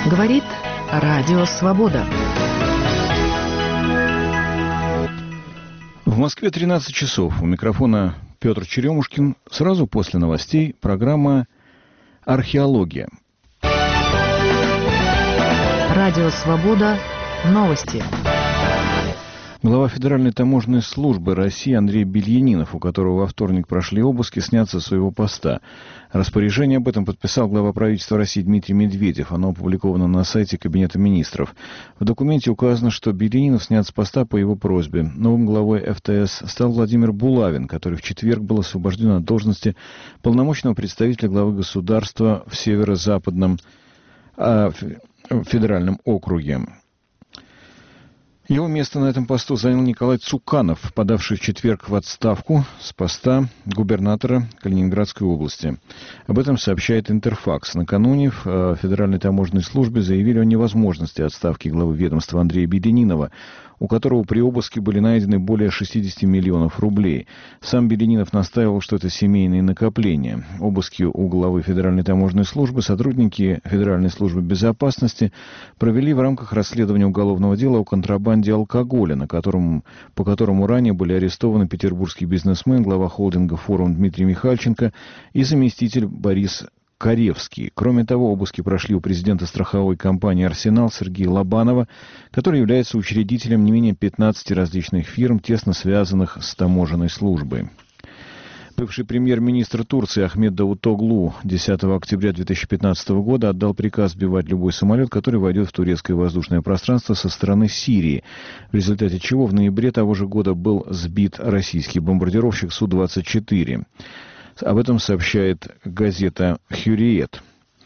Говорит Радио Свобода. В Москве 13 часов. У микрофона Петр Черемушкин. Сразу после новостей программа «Археология». Радио Свобода. Новости. Глава Федеральной таможенной службы России Андрей Бельянинов, у которого во вторник прошли обыски, снят со своего поста. Распоряжение об этом подписал глава правительства России Дмитрий Медведев. Оно опубликовано на сайте Кабинета министров. В документе указано, что Бельянинов снят с поста по его просьбе. Новым главой ФТС стал Владимир Булавин, который в четверг был освобожден от должности полномочного представителя главы государства в Северо-Западном федеральном округе. Его место на этом посту занял Николай Цуканов, подавший в четверг в отставку с поста губернатора Калининградской области. Об этом сообщает Интерфакс. Накануне в Федеральной таможенной службе заявили о невозможности отставки главы ведомства Андрея Бельянинова, у которого при обыске были найдены более 60 миллионов рублей. Сам Бельянинов настаивал, что это семейные накопления. Обыски у главы Федеральной таможенной службы сотрудники Федеральной службы безопасности провели в рамках расследования уголовного дела о контрабанде алкоголя, по которому ранее были арестованы петербургский бизнесмен, глава холдинга «Форум» Дмитрий Михальченко и заместитель Борис Каревский. Кроме того, обыски прошли у президента страховой компании «Арсенал» Сергея Лобанова, который является учредителем не менее 15 различных фирм, тесно связанных с таможенной службой. Бывший премьер-министр Турции Ахмед Давутоглу 10 октября 2015 года отдал приказ сбивать любой самолет, который войдет в турецкое воздушное пространство со стороны Сирии, в результате чего в ноябре того же года был сбит российский бомбардировщик Су-24. Об этом сообщает газета «Хюриет».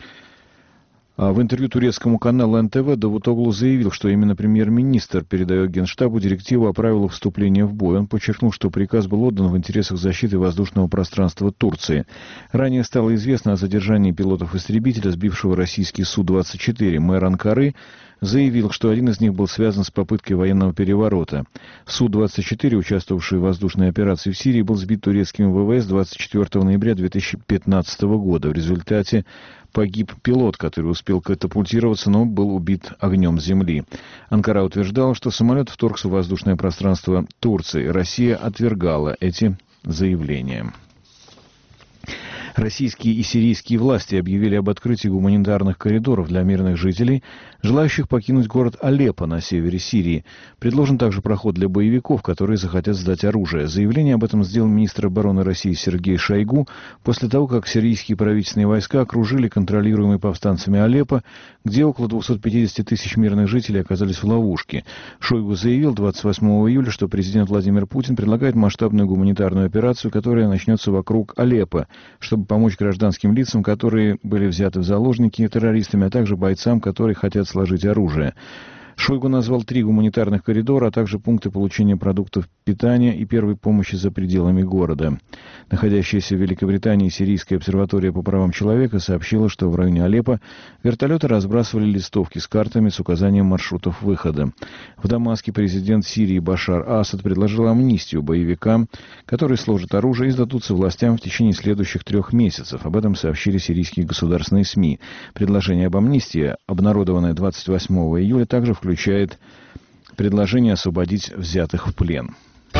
В интервью турецкому каналу НТВ Давутоглу заявил, что именно премьер-министр передает Генштабу директиву о правилах вступления в бой. Он подчеркнул, что приказ был отдан в интересах защиты воздушного пространства Турции. Ранее стало известно о задержании пилотов-истребителя, сбившего российский Су-24. Мэр Анкары заявил, что один из них был связан с попыткой военного переворота. Су-24, участвовавший в воздушной операции в Сирии, был сбит турецким ВВС 24 ноября 2015 года. В результате погиб пилот, который успел катапультироваться, но был убит огнем земли. Анкара утверждала, что самолет вторгся в воздушное пространство Турции. Россия отвергала эти заявления. Российские и сирийские власти объявили об открытии гуманитарных коридоров для мирных жителей, желающих покинуть город Алеппо на севере Сирии. Предложен также проход для боевиков, которые захотят сдать оружие. Заявление об этом сделал министр обороны России Сергей Шойгу после того, как сирийские правительственные войска окружили контролируемый повстанцами Алеппо, где около 250 тысяч мирных жителей оказались в ловушке. Шойгу заявил 28 июля, что президент Владимир Путин предлагает масштабную гуманитарную операцию, которая начнется вокруг Алеппо, чтобы помочь гражданским лицам, которые были взяты в заложники террористами, а также бойцам, которые хотят сложить оружие. Шойгу назвал 3 гуманитарных коридора, а также пункты получения продуктов питания и первой помощи за пределами города. Находящаяся в Великобритании Сирийская обсерватория по правам человека сообщила, что в районе Алеппо вертолеты разбрасывали листовки с картами с указанием маршрутов выхода. В Дамаске президент Сирии Башар Асад предложил амнистию боевикам, которые сложат оружие и сдадутся властям в течение следующих 3 месяцев. Об этом сообщили сирийские государственные СМИ. Предложение об амнистии, обнародованное 28 июля, также включает предложение освободить взятых в плен.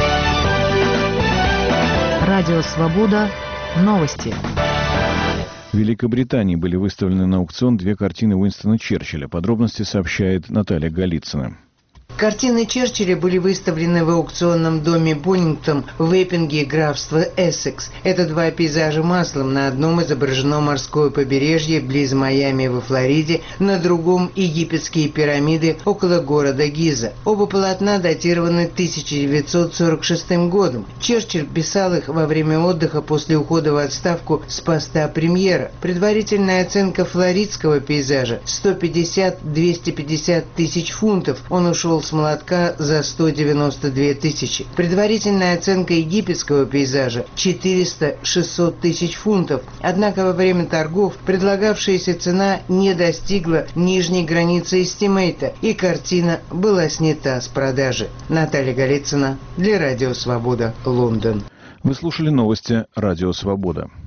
Радио Свобода. Новости. В Великобритании были выставлены на аукцион 2 картины Уинстона Черчилля. Подробности сообщает Наталья Голицына. Картины Черчилля были выставлены в аукционном доме Бонингтон в Эппинге, графство Эссекс. Это 2 пейзажа маслом. На одном изображено морское побережье близ Майами во Флориде, на другом египетские пирамиды около города Гиза. Оба полотна датированы 1946 годом. Черчилль писал их во время отдыха после ухода в отставку с поста премьера. Предварительная оценка флоридского пейзажа – 150-250 тысяч фунтов. Он ушел с молотка за 192 тысячи. Предварительная оценка египетского пейзажа – 400-600 тысяч фунтов. Однако во время торгов предлагавшаяся цена не достигла нижней границы эстимейта, и картина была снята с продажи. Наталья Голицына для Радио Свобода, Лондон. Вы слушали новости Радио Свобода.